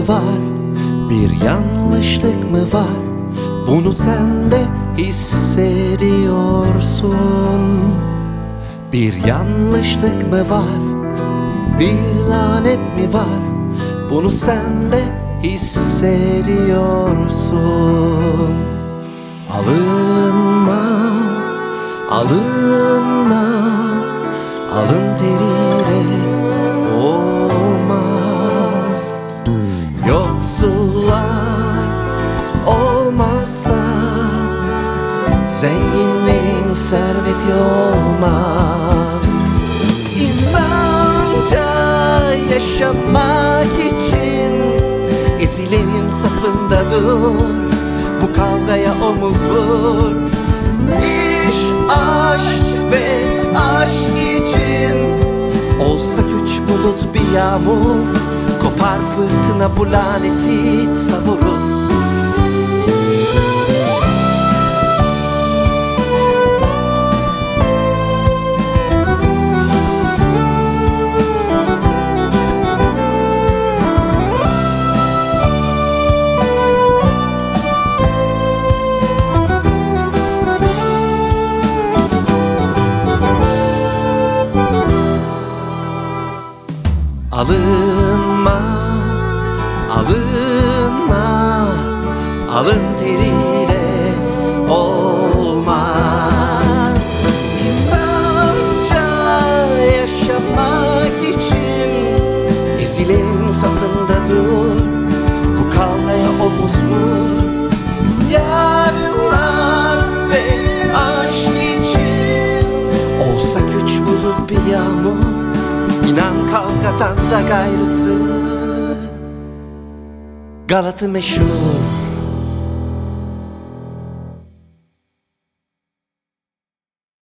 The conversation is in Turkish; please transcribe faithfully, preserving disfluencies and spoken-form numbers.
var? Bir yanlışlık mı var? Bunu sen de hissediyorsun. Bir yanlışlık mı var? Bir lanet mi var? Bunu sen de hissediyorsun. Alınma, alınma, alın teriyle olmaz. Yoksullar olmazsa zenginlerin serveti olmaz. İnsanca yaşamak için ezilenin safında dur. Bu kavgaya omuz vur. İş, aşk ve aşk için olsa güç bulut bir yağmur. Kopar fırtına bu laneti savurur. Alınma, alınma, alın teriyle olmaz. İnsanca yaşamak için ezilenin safında dur. Bu kavgaya omuz vur. Yarınlar ve aşk için olsa güç bulut bir yağmur. İnan kavgadan da gayrısı Galata meşhur.